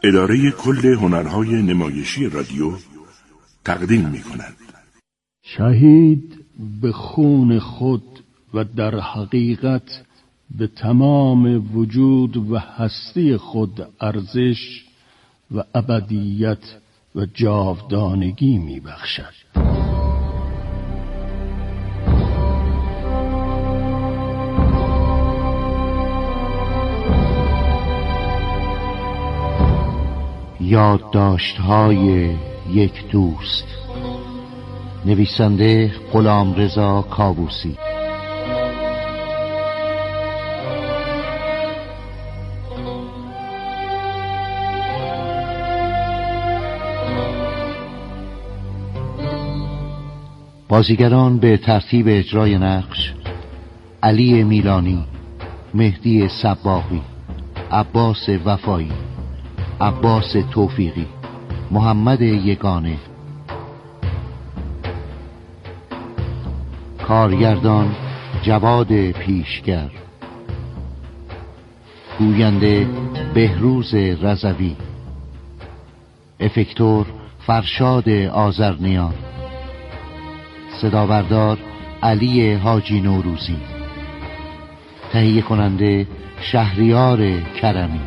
اداره کل هنرهای نمایشی رادیو تقدیم می‌کند. شهید به خون خود و در حقیقت به تمام وجود و هستی خود ارزش و ابدیت و جاودانگی می‌بخشد. یادداشت‌های یک دوست، نویسنده غلامرضا کاووسی. بازیگران به ترتیب اجرای نقش: علی میلانی، مهدی صباغی، عباس وفایی، عباس توفیقی، محمد یگانه. کارگردان جواد پیشگر، گوینده بهروز رضوی، افکتور فرشاد آذرنیان، صدابردار علی حاجی نوروزی، تهیه کننده شهریار کرمی.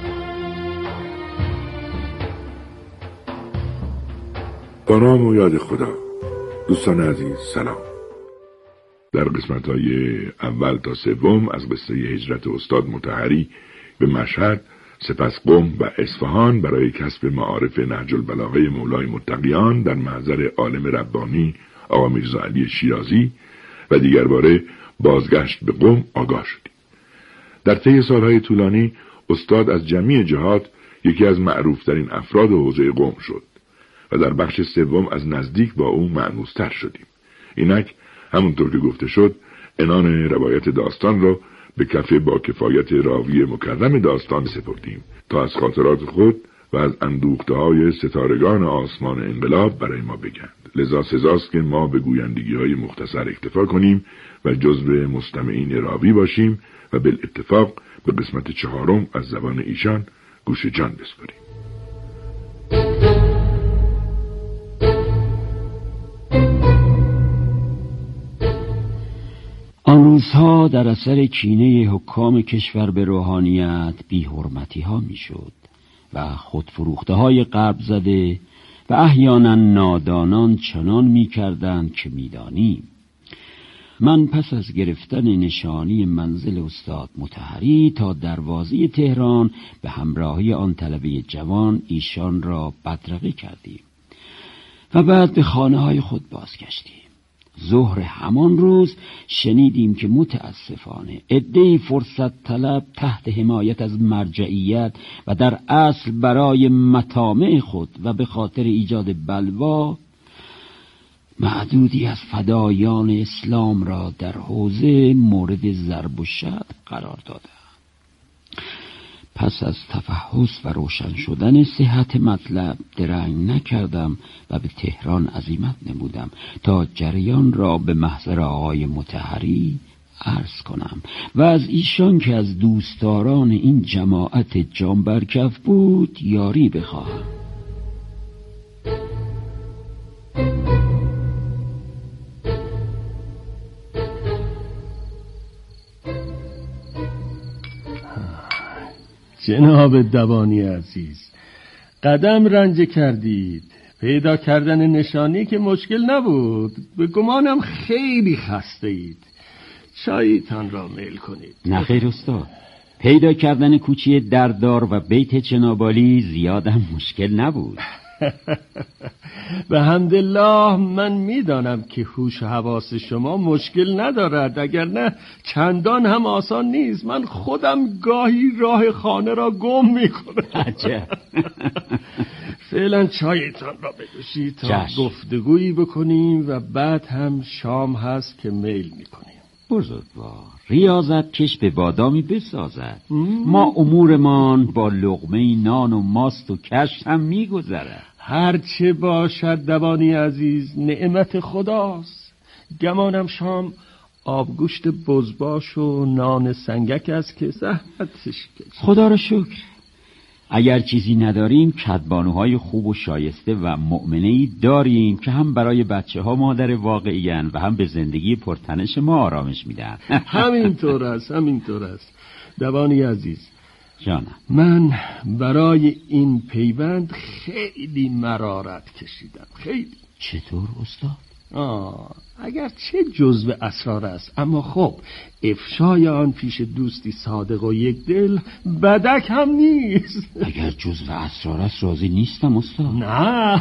با نام و یاد خدا. دوستان عزیز سلام. در قسمت‌های اول تا سوم از قصه هجرت استاد مطهری به مشهد، سپس قم و اصفهان برای کسب معارف نهج البلاغه مولای متقیان در محضر عالم ربانی آقا میرزا علی شیرازی و دیگر باره بازگشت به قم آگاه شدیم. در طی سالهای طولانی استاد از جمیع جهات یکی از معروفترین افراد حوزه قم شد و در بخش سوم از نزدیک با او مأنوس‌تر شدیم. اینک همونطور که گفته شد عنان روایت داستان را به کف با کفایت راوی مکرم داستان سپردیم تا از خاطرات خود و از اندوخته‌های ستارگان آسمان انقلاب برای ما بگند. لذا سزاست که ما به گویندگی‌های مختصر اکتفا کنیم و جزو مستمعین راوی باشیم و بالاتفاق به قسمت 4 از زبان ایشان گوش جان بسپاریم. آن روزها در اثر کینه حکام کشور به روحانیت بی‌حرمتی ها میشد و خودفروخته های غرب زده و احیانا نادانان چنان میکردند که میدانیم. من پس از گرفتن نشانی منزل استاد مطهری تا دروازه تهران به همراهی آن طلبه جوان ایشان را بدرقه کردیم و بعد به خانه های خود بازگشتیم. ظهر همان روز شنیدیم که متاسفانه عده‌ای فرصت طلب تحت حمایت از مرجعیت و در اصل برای مطامع خود و به خاطر ایجاد بلوا معدودی از فدایان اسلام را در حوزه مورد ضرب و شتم قرار دادند. پس از تفحص و روشن شدن صحت مطلب درنگ نکردم و به تهران عزیمت نمودم تا جریان را به محضر آقای مطهری عرض کنم و از ایشان که از دوستداران این جماعت جان برکف بود یاری بخواهم. جناب دوانی عزیز، قدم رنج کردید. پیدا کردن نشانی که مشکل نبود. به گمانم خیلی خسته اید. چایتان را میل کنید. نخیر استاد، پیدا کردن کوچه دردار و بیت چنابالی زیادم مشکل نبود. به حمدالله من میدانم که هوش و حواس شما مشکل ندارد، اگر نه چندان هم آسان نیست. من خودم گاهی راه خانه را گم میکنم. عجب. فعلا چایتان را بنوشید تا گفتگویی بکنیم و بعد هم شام هست که میل میکنیم. بزرگوار، ریاضت کش به بادامی بسازد. ما امورمان با لقمه نان و ماست و کشت هم میگذرد. هرچه باشد دوانی عزیز نعمت خداست. گمانم شام آبگوشت بزباش و نان سنگک است که زحمتش کشید. خدا را شکر. اگر چیزی نداریم کدبانوهای خوب و شایسته و مؤمنه‌ای داریم که هم برای بچه ها مادر واقعی‌اند و هم به زندگی پرتنش ما آرامش میدن. همینطور است. دوانی عزیز، جانم، من برای این پیوند خیلی مرارت کشیدم، خیلی. چطور استاد؟ اگر چه جزو اسرار است، اما خب افشای آن پیش دوستی صادق و یک دل بدک هم نیست. اگر جزو اسرار است راضی نیستم استاد. نه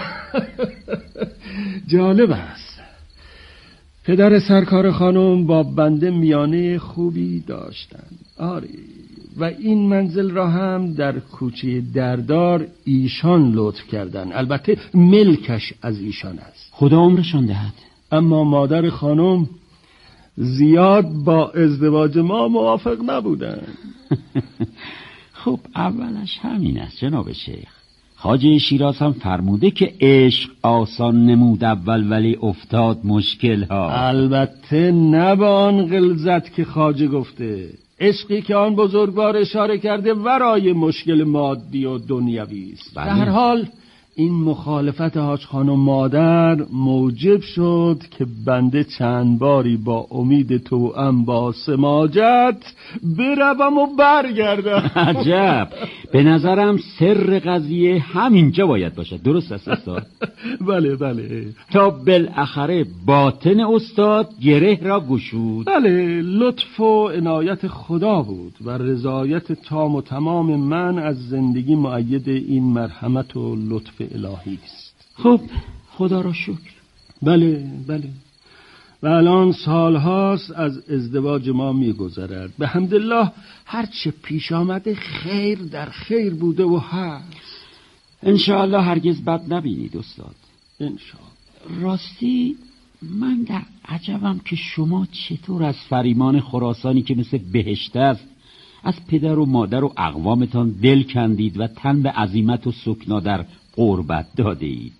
جالب است. پدر سرکار خانم با بنده میانه خوبی داشتند. آره، و این منزل را هم در کوچه دردار ایشان لطف کردند. البته ملکش از ایشان است. خدا عمرشان دهد. اما مادر خانم زیاد با ازدواج ما موافق نبودند. خب اولش همین است جناب شیخ. خواجه شیراز هم فرموده که عشق آسان نمود اول ولی افتاد مشکل ها. البته نه به آن غلظت که خواجه گفته. عشقی که آن بزرگوار اشاره کرده ورای مشکل مادی و دنیوی است. بله. در هر حال این مخالفت حاج خانم مادر موجب شد که بنده چند باری با امید توأم با سماجت بروم و برگردم. عجب، به نظرم سر قضیه همینجا باید باشد. درست است استاد؟ بله. تا بالاخره باطن استاد گره را گشود. بله، لطف و عنایت خدا بود و رضایت تام و تمام من از زندگی مؤید این مرحمت و لطف الهی است. خب خدا را شکر. بله. و الان سالهاست از ازدواج ما میگذرد. به حمدالله هرچه پیش آمده خیر در خیر بوده و هست. انشاءالله هرگز بد نبینید استاد. انشاءالله. راستی من در عجبم که شما چطور از فریمان خراسانی که مثل بهشت است از پدر و مادر و اقوامتان دل کندید و تن به عزیمت و سکنا در قربت داده اید.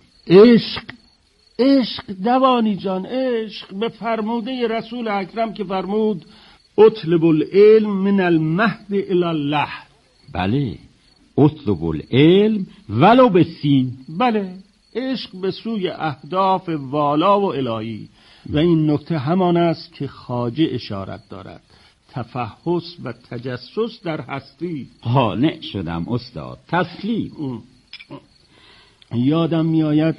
عشق دوانی جان، عشق به فرموده رسول اکرم که فرمود اطلب العلم من المهد الی اللحد. بله، اطلب العلم ولو به سین. بله، عشق به سوی اهداف والا و الهی. و این نکته همان است که خواجه اشارت دارد، تفحص و تجسس در هستی. قانع شدم استاد، تسلیم. یادم میآید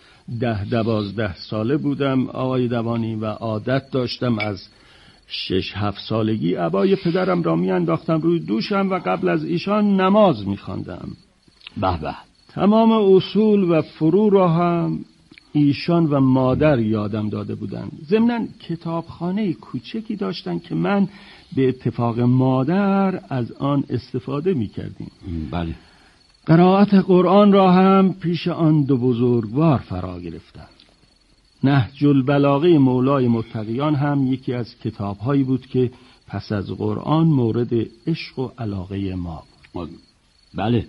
10-12 ساله بودم آقای دوانی و عادت داشتم از 6-7 سالگی عبای پدرم را میانداختم روی دوشم و قبل از ایشان نماز میخواندم. به تمام اصول و فروع را هم ایشان و مادر یادم داده بودند. ضمناً کتابخانه کوچکی داشتن که من به اتفاق مادر از آن استفاده میکردیم. بله. قرائت قرآن را هم پیش آن دو بزرگوار فرا گرفتم. نهج البلاغه مولای متقیان هم یکی از کتابهایی بود که پس از قرآن مورد عشق و علاقه ما بود. بله،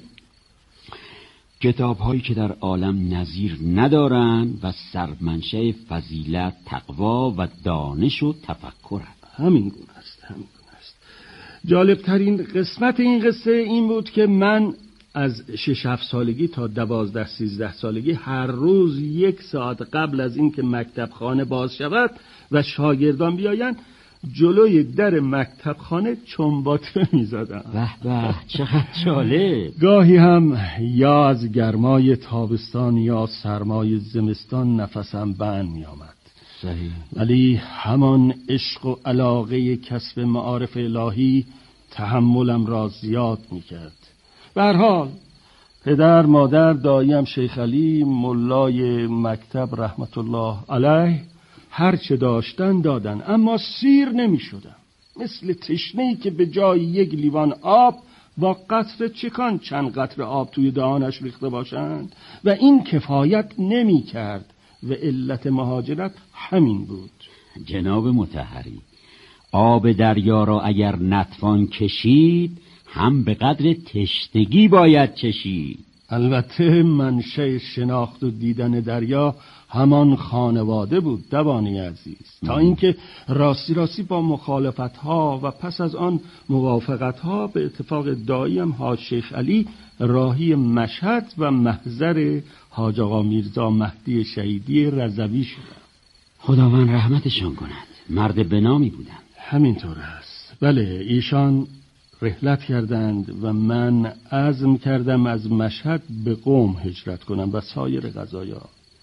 کتابهایی که در عالم نظیر ندارند و سرمنشأ فضیلت، تقوا و دانش و تفکرند. همین گونه است. جالبترین قسمت این قصه این بود که من از 6-7 سالگی تا 12-13 سالگی هر روز 1 ساعت قبل از اینکه مکتب خانه باز شود و شاگردان بیایند جلوی در مکتب خانه چنباتمه می‌زدم. به چقدر جالب. گاهی هم یا از گرمای تابستان یا سرمای زمستان نفسم بند می‌آمد. صحیح. ولی همان عشق و علاقه کسب معارف الهی تحملم را زیاد می‌کرد. به هر حال پدر، مادر، داییم شیخ علی، ملای مکتب رحمت الله علیه هر چه داشتن دادن، اما سیر نمی شدم. مثل تشنه‌ای که به جای 1 لیوان آب با قطره چکان چند قطره آب توی دهانش ریخته باشند و این کفایت نمی کرد و علت مهاجرت همین بود. جناب مطهری، آب دریا را اگر نتوان کشید هم به قدر تشنگی باید چشید. البته منشأ شناخت و دیدن دریا همان خانواده بود دوانی عزیز، تا اینکه راستی با مخالفت‌ها و پس از آن موافقت‌ها به اتفاق داییم حاج شیخ علی راهی مشهد و محضر حاج آقا میرزا مهدی شهیدی رضوی شدم. خداوند رحمتشان کند. مرد بنامی بودند. همینطور است. بله، ایشان رحلت کردند و من عزم کردم از مشهد به قم هجرت کنم و سایر قضایا.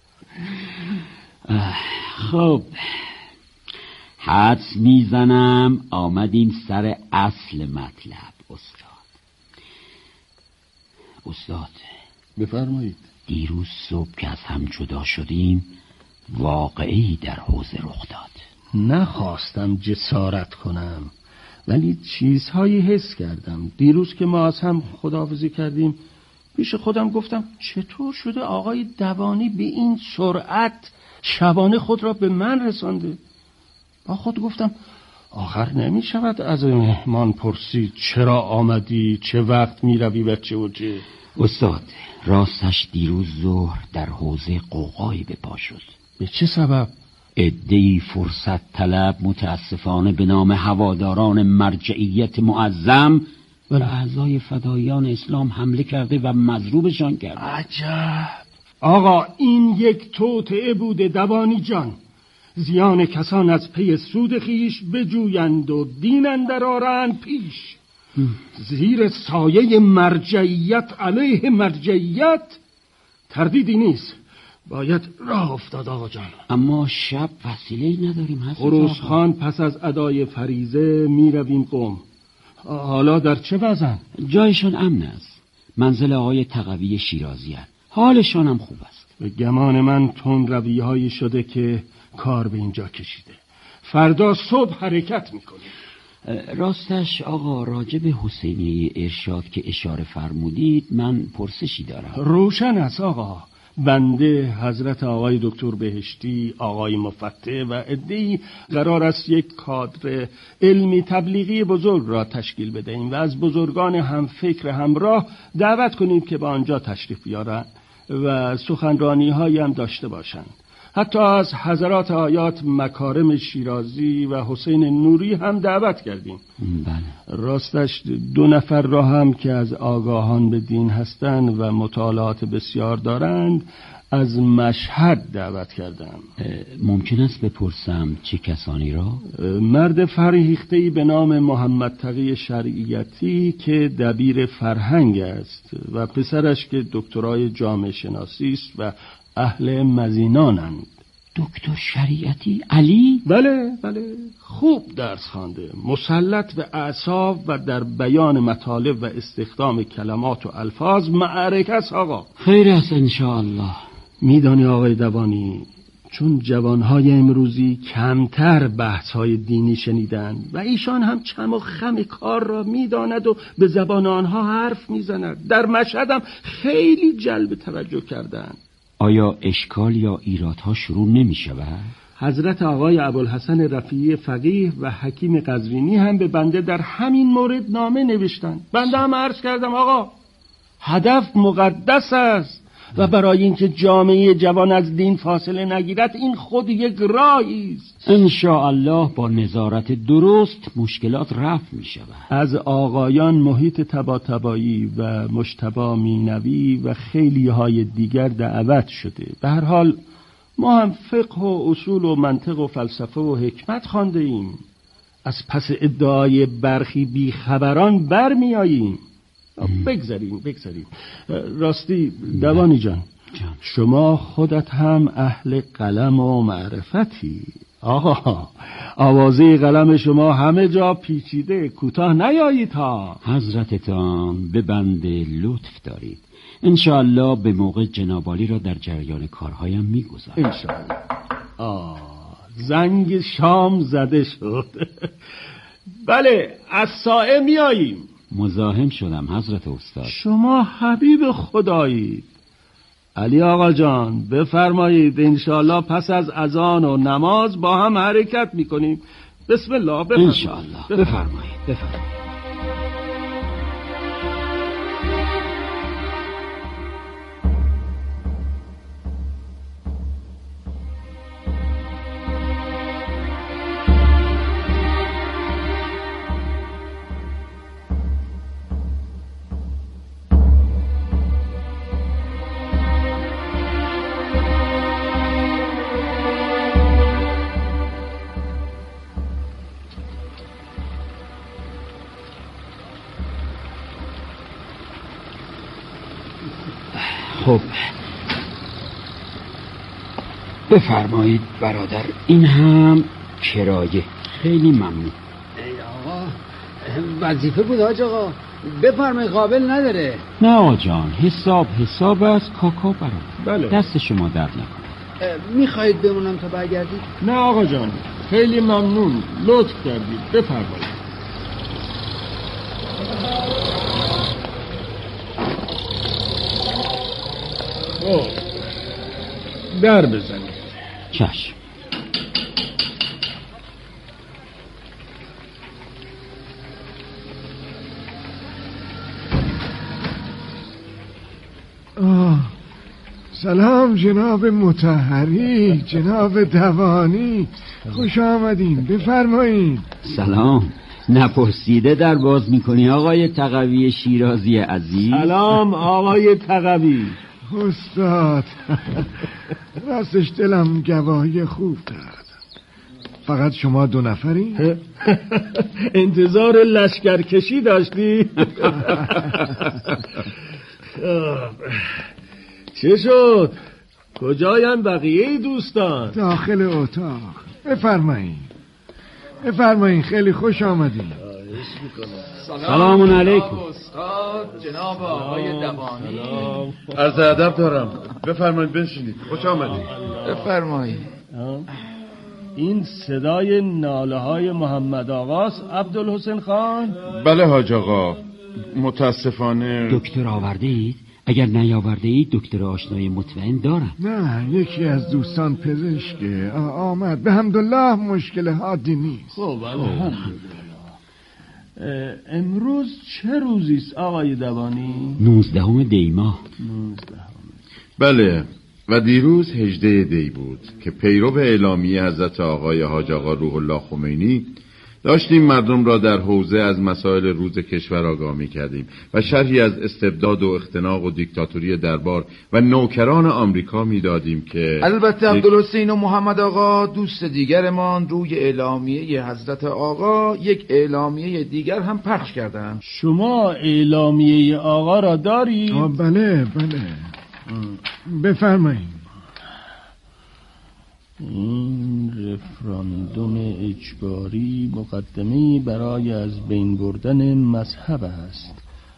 خب، حدس میزنم آمدیم سر اصل مطلب. استاد بفرمایید. دیروز صبح که از هم جدا شدیم واقعی در حوزه رخ داد. نخواستم جسارت کنم ولی چیزهایی حس کردم. دیروز که ما از هم خداحافظی کردیم پیش خودم گفتم چطور شده آقای دوانی به این سرعت شبانه خود را به من رسانده. با خود گفتم آخر نمی شود از مهمان پرسید چرا آمدی، چه وقت می روی و چه وجه. استاد، راستش دیروز ظهر در حوزه قوقایی به پا شد. به چه سبب؟ عده‌ای فرصت طلب متاسفانه به نام هواداران مرجعیت معظم و اعضای فدایان اسلام حمله کرده و مضروبشان کرده. عجب. آقا این یک توطئه بوده دوانی جان. زیان کسان از پی سود خیش بجویند و دین اندر آرند پیش. زیر سایه مرجعیت علیه مرجعیت تردیدی نیست، باید راه افتاد آقا جان. اما شب وسیله‌ای نداریم. خروس خان پس از ادای فریضه می رویم قم. حالا در چه وضعن؟ جایشان امن است. منزل آقای تقوی شیرازی هست. حالشان هم خوب است. به گمان من تندروی هایی شده که کار به اینجا کشیده. فردا صبح حرکت میکنیم. راستش آقا راجب حسینیه ارشاد که اشاره فرمودید من پرسشی دارم. روشن است آقا. بنده حضرت آقای دکتر بهشتی، آقای مفتح و عده‌ای قرار است یک کادر علمی تبلیغی بزرگ را تشکیل بدهیم و از بزرگان هم فکر همراه دعوت کنیم که به آنجا تشریف بیارند و سخنرانی هایی هم داشته باشند. حتی از حضرات آیات مکارم شیرازی و حسین نوری هم دعوت کردیم. بله. راستش 2 نفر را هم که از آگاهان به دین هستند و مطالعات بسیار دارند از مشهد دعوت کردم. ممکن است بپرسم چه کسانی را؟ مرد فرهیخته‌ای به نام محمد تقی شریعتی که دبیر فرهنگ است و پسرش که دکترای جامعه شناسی است و اهل مزینانند. دکتر شریعتی علی؟ بله خوب درس خوانده، مسلط به اعصاب و در بیان مطالب و استخدام کلمات و الفاظ معرک است آقا. خیر است انشاءالله. میدانی آقای دوانی، چون جوانهای امروزی کمتر بحثهای دینی شنیدن و ایشان هم چم و خم کار را میداند و به زبان آنها حرف میزند، در مشهد هم خیلی جلب توجه کردند. آیا اشکال یا ایرادها شروع نمی شود؟ حضرت آقای ابوالحسن رفیعی فقیه و حکیم قزوینی هم به بنده در همین مورد نامه نوشتند. بنده هم عرض کردم آقا هدف مقدس است و برای اینکه جامعه جوان از دین فاصله نگیرد این خود یک راهی است. انشاءالله با نظارت درست مشکلات رفع می شود. از آقایان محیط طباطبایی و مجتبی مینوی و خیلی های دیگر دعوت شده. به هر حال ما هم فقه و اصول و منطق و فلسفه و حکمت خوانده ایم. از پس ادعای برخی بیخبران برمی آییم. بگذاریم. راستی دوانی جان، شما خودت هم اهل قلم و معرفتی. آقا آوازه قلم شما همه جا پیچیده، کوتاه نیایید ها. حضرتتان به بنده لطف دارید. انشاءالله به موقع جنابالی را در جریان کارهایم میگذارم. انشاءالله. زنگ شام زده شد. بله از سائه میاییم. مزاحم شدم حضرت استاد. شما حبیب خدایید. علی آقا جان بفرمایید. انشاءالله پس از اذان و نماز با هم حرکت میکنیم. بسم الله. انشاءالله. بفرمایید. خب بفرمایید برادر، این هم کرایه. خیلی ممنون. ای آقا، وظیفه بود حاج آقا، بفرمایید، قابل نداره. نه آقا جان، حساب است. کاکا برادر. بله. دست شما درد نکنه. میخواهید بمونم تا برگردید؟ نه آقا جان، خیلی ممنون، لطف کردید، بفرمایید. در بزنید. چشم. سلام جناب مطهری، جناب دوانی، خوش آمدین، بفرمایید. سلام. نپرسیده در باز میکنی آقای تقوی شیرازی عزیز؟ سلام آقای تقوی. استاد، راستش دلم گواهی خوب داد. فقط شما 2 نفری؟ انتظار لشکرکشی داشتی؟ چه شد؟ کجاین بقیه دوستان؟ داخل اتاق. بفرمایین، خیلی خوش آمدین. سلام علیکم. استاد جناب آقای دوانی، عرض ادب دارم. بفرمایید بنشینید. خوش آمدید. بفرمایید. این صدای ناله های محمد آقاست عبدالحسین خان؟ بله حاج آقا، متاسفانه. دکتر آورده اید؟ اگر نیاورده اید دکتر آشنای مطمئن دارم. نه، یکی از دوستان پزشکه، آمد. به حمدالله مشکل حادی نیست. خب الحمدلله. امروز چه روزیست آقای دوانی؟ 19 دی ماه. 19. بله، و دیروز 18 دی بود که پیرو اعلامیه حضرت آقای حاج آقا روح الله خمینی داشتیم مردم را در حوزه از مسائل روز کشور آگاه می‌کردیم و شرحی از استبداد و اختناق و دیکتاتوری دربار و نوکران آمریکا می‌دادیم که البته عبدالحسین و محمد آقا دوست دیگرمان روی اعلامیه حضرت آقا یک اعلامیه دیگر هم پخش کردند. شما اعلامیه آقا را داری؟ بله. بفرمایید. این رفراندوم اجباری مقدمه‌ای برای از بین بردن مذهب است.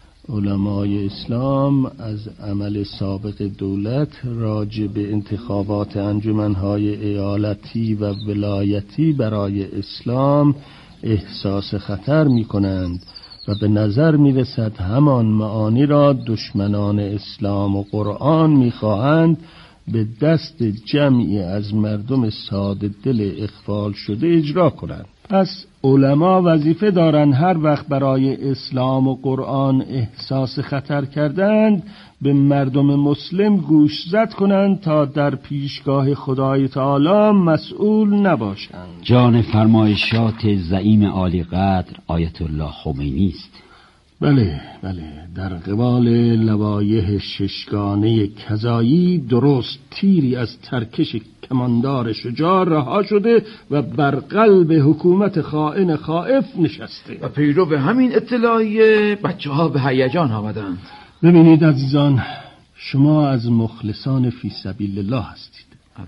علمای اسلام از عمل سابق دولت راجع به انتخابات انجمنهای ایالتی و ولایتی برای اسلام احساس خطر می کنند و به نظر می رسد همان معانی را دشمنان اسلام و قرآن می خواهند به دست جمعی از مردم ساده دل اغفال شده اجرا کنند. پس علما وظیفه دارند هر وقت برای اسلام و قرآن احساس خطر کردند به مردم مسلم گوشزد کنند تا در پیشگاه خدای تعالی مسئول نباشند. جان فرمایشات زعیم عالی قدر آیت الله خمینی است. بله، در قبال لوایح ششگانه کذایی درست تیری از ترکش کماندار شجاع رها شده و بر قلب حکومت خائن خائف نشسته و پیرو به همین اطلاعیه بچه‌ها به هیجان آمدند. ببینید عزیزان، شما از مخلصان فی سبیل الله هستید،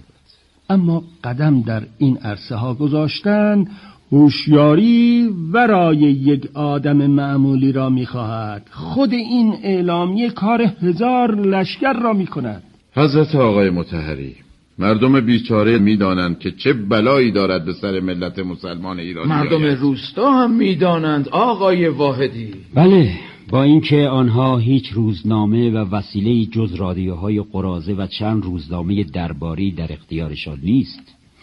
اما قدم در این عرصه ها گذاشتن هوشیاری ورای یک آدم معمولی را می‌خواهد. خود این اعلامیه کار 1000 لشکر را می‌کند. حضرت آقای مطهری، مردم بیچاره می‌دانند که چه بلایی دارد به سر ملت مسلمان ایرانی. مردم روستا هم می‌دانند آقای واحدی. بله، با اینکه آنها هیچ روزنامه و وسیله جز رادیوهای قراضه و چند روزنامه درباری در اختیارشان نیست.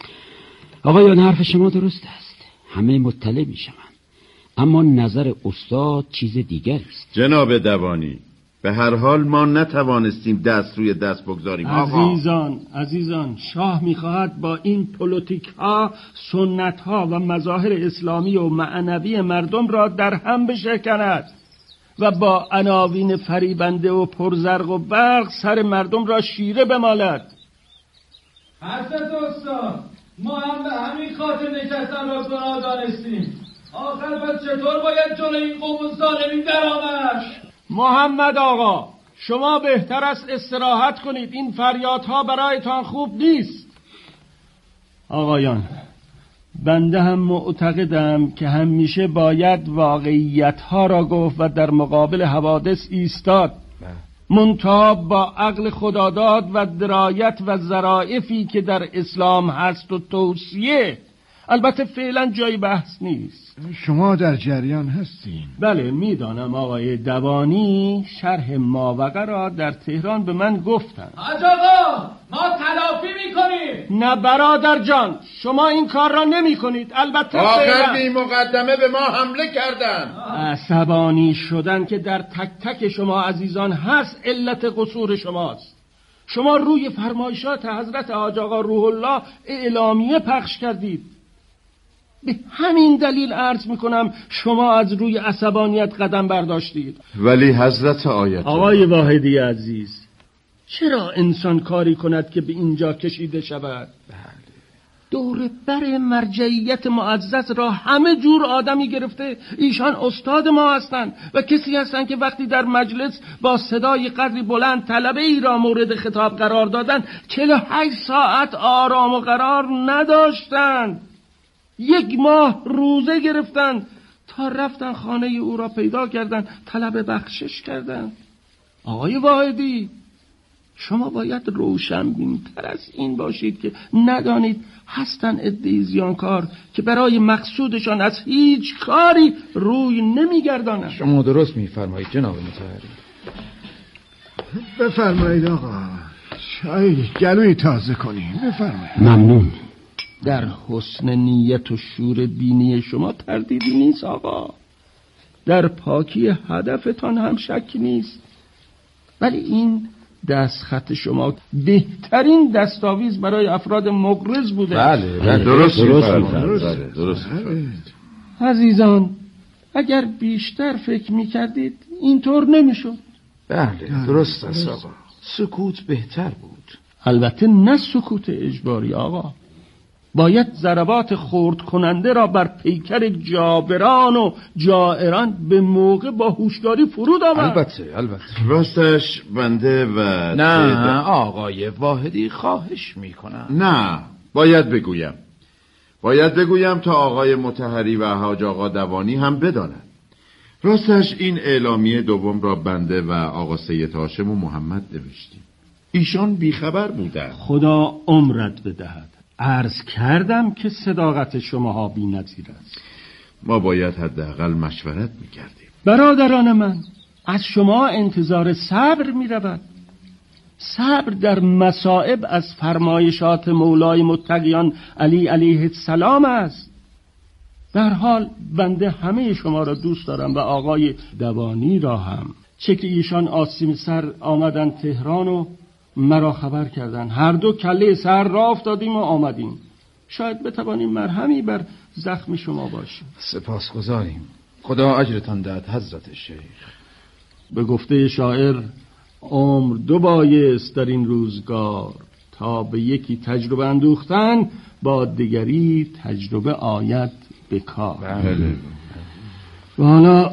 آقایان، حرف شما درست است، همه مطلع میشوند، اما نظر استاد چیز دیگری است. جناب دوانی، به هر حال ما نتوانستیم دست روی دست بگذاریم. عزیزان، شاه میخواهد با این پلیتیک ها، سنت ها و مظاهر اسلامی و معنوی مردم را در هم بشکند و با عناوین فریبنده و پرزرق و برق سر مردم را شیره بمالد. حضرت استاد، ما هم به همین خاطر نشستن را گناه دانستیم. آخر پس چطور باید جلوی این قوم ظالمین درآمد؟ محمد آقا، شما بهتر است استراحت کنید. این فریادها برایتان خوب نیست. آقایان، بنده هم معتقدم که همیشه باید واقعیتها را گفت و در مقابل حوادث ایستاد، منتها با عقل خداداد و درایت و ظرافی که در اسلام هست و توصیه. البته فعلا جای بحث نیست. شما در جریان هستین؟ بله میدانم. آقای دوانی شرح ماوقع را در تهران به من گفتن. حاج آقا، ما تلافی میکنیم. نه برادر جان، شما این کار را نمی کنید. البته آخر بی مقدمه به ما حمله کردن. عصبانی شدن که در تک تک شما عزیزان هست علت قصور شماست. شما روی فرمایشات حضرت حاج آقا روح الله اعلامیه پخش کردید. به همین دلیل عرض میکنم شما از روی عصبانیت قدم برداشتید. ولی حضرت آیت آقای واحدی عزیز، چرا انسان کاری کند که به اینجا کشیده شود؟ دور بر مرجعیت معزز را همه جور آدمی گرفته. ایشان استاد ما هستند و کسی هستند که وقتی در مجلس با صدای قدری بلند طلبه ای را مورد خطاب قرار دادند 48 ساعت آرام و قرار نداشتند. 1 ماه روزه گرفتند تا رفتن خانه او را پیدا کردند، طلب بخشش کردند. آقای واحدی، شما باید روشنبین‌تر از این باشید که ندانید هستن عده‌ای زیانکار که برای مقصودشان از هیچ کاری روی نمیگردانند. شما درست میفرمایید جناب مطهری. بفرمایید آقا، چای گلوی تازه کنیم. بفرمایید. ممنون. در حسن نیت و شور دینی شما تردیدی نیست آقا. در پاکی هدفتان هم شکی نیست. ولی این دستخط شما بهترین دستاویز برای افراد مغرض بوده. بله درست. عزیزان، اگر بیشتر فکر میکردید اینطور نمیشد. بله درست است آقا. سکوت بهتر بود. البته نه سکوت اجباری آقا. باید ضربات خرد کننده را بر پیکر جابران و جائران به موقع با هوشیاری فرود آورد. البته راستش بنده و نه آقای واحدی خواهش میکنم. نه باید بگویم تا آقای مطهری و حاج آقا دوانی هم بدانند. راستش این اعلامیه دوم را بنده و آقا سید هاشم و محمد نوشتیم. ایشان بیخبر بودند. خدا عمرت بدهد. عرض کردم که صداقت شماها بی نظیر است. ما باید حداقل مشورت میکردیم. برادران من، از شما انتظار صبر میرود. صبر در مصائب از فرمایشات مولای متقیان علی علیه السلام است. در حال بنده همه شما را دوست دارم و آقای دوانی را هم. چه که ایشان آسیم سر آمدن تهران و مرا خبر کردن. هر دو کله سر را افتادیم و آمدیم. شاید بتوانیم مرهمی بر زخم شما باشیم. سپاسگزاریم. خدا اجرتان دهد حضرت شیخ. به گفته شاعر عمر 2 بایست در این روزگار، تا به یکی تجربه اندوختن با دیگری تجربه آید به کار. بله. و حالا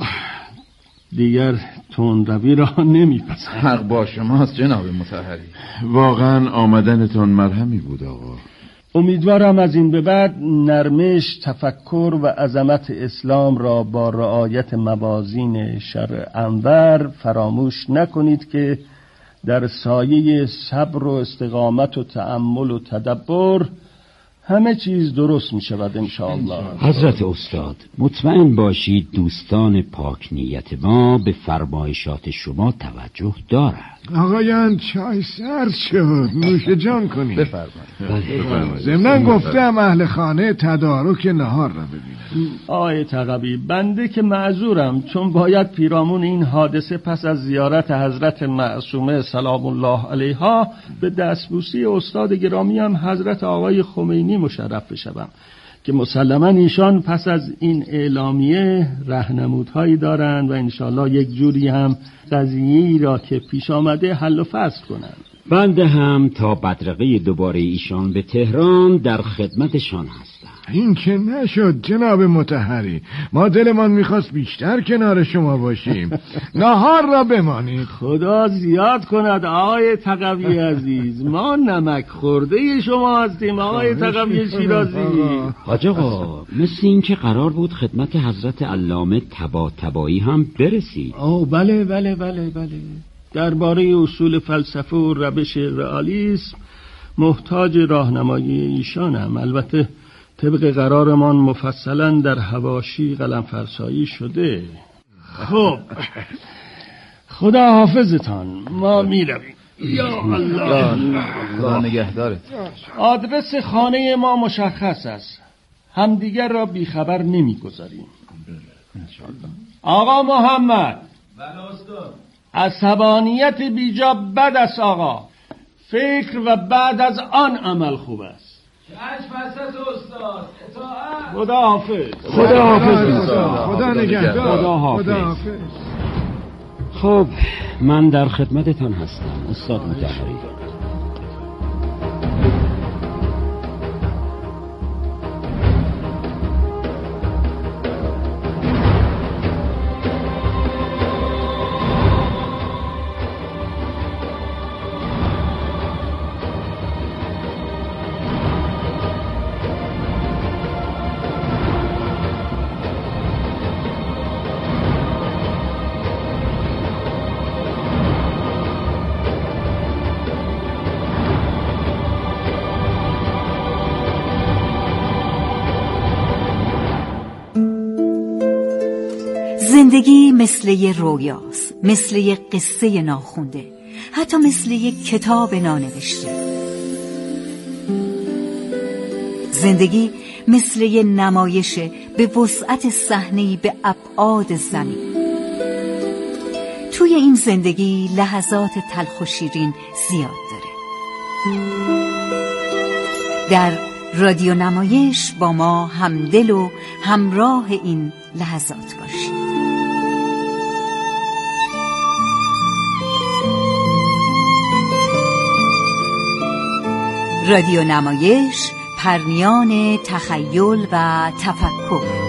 دیگر تندروی را نمیپسند. حق با شماست جناب مطهری. واقعا آمدنتون مرهمی بود آقا. امیدوارم از این به بعد نرمش، تفکر و عظمت اسلام را با رعایت موازین شرع انور فراموش نکنید که در سایه صبر و استقامت و تأمل و تدبر همه چیز درست می شود انشاءالله. حضرت استاد، مطمئن باشید دوستان پاک نیت ما به فرمایشات شما توجه دارند. آقایان چای سرد شد، نوش جان کنید. بفرمایید. ضمناً گفتم اهل خانه تدارک نهار را ببینن. آیه تقوی، بنده که معذورم، چون باید پیرامون این حادثه پس از زیارت حضرت معصومه سلام الله علیها به دستبوسی استاد گرامی هم حضرت آقای خمینی مشرف بشوم که مسلما ایشان پس از این اعلامیه راهنمودهایی دارند و انشالله یک جوری هم قضیه‌ای را که پیش آمده حل و فصل کنند. بنده هم تا بدرقه دوباره ایشان به تهران در خدمتشان هستم. این که نشد جناب مطهری. ما دلمان میخواست بیشتر کنار شما باشیم. نهار را بمانید. خدا زیاد کند آقای تقوی عزیز. ما نمک خورده شما هستیم آقای تقوی شیرازی. حاج آقا مثل این که قرار بود خدمت حضرت علامه طباطبایی هم برسید. بله. درباره اصول فلسفه و روش رئالیسم محتاج راهنمایی ایشانم. البته طبق قرارمان مفصلا در حواشی قلم فرسایی شده. خب خدا حافظتان، ما میرویم. یا الله نگهدارت. آدرس خانه ما مشخص است، همدیگر را بیخبر نمیگذاریم. آقا محمد. بله استاد. عصبانیت بیجا بد است آقا. فکر و بعد از آن عمل خوب است. چشم حضرت استاد. اطاعت. خدا حافظ. خدا نگهدار. خدا حافظ. خب من در خدمتتان هستم استاد مطهری. زندگی مثل یه رویاست، مثل یه قصه ناخونده، حتی مثل یه کتاب نانوشته. زندگی مثل یه نمایشه به وسعت صحنه‌ای به ابعاد زمین. توی این زندگی لحظات تلخ و شیرین زیاد داره. در رادیو نمایش با ما همدل و همراه این لحظات باشید. رادیو نمایش، پرنیان تخیل و تفکر.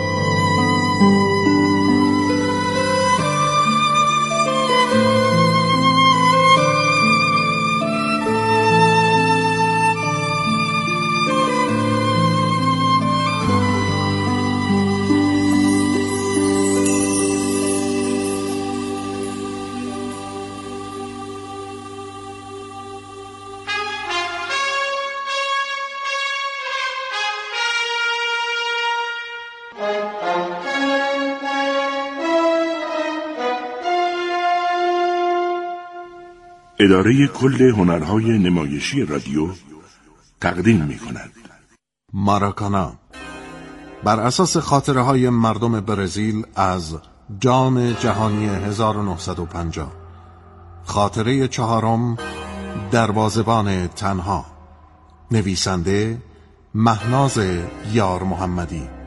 اداره کل هنرهای نمایشی رادیو تقدیم می‌کند. ماراکانا، بر اساس خاطره‌های مردم برزیل از جام جهانی 1950. خاطره چهارم، دروازه‌بان تنها. نویسنده مهناز یار محمدی.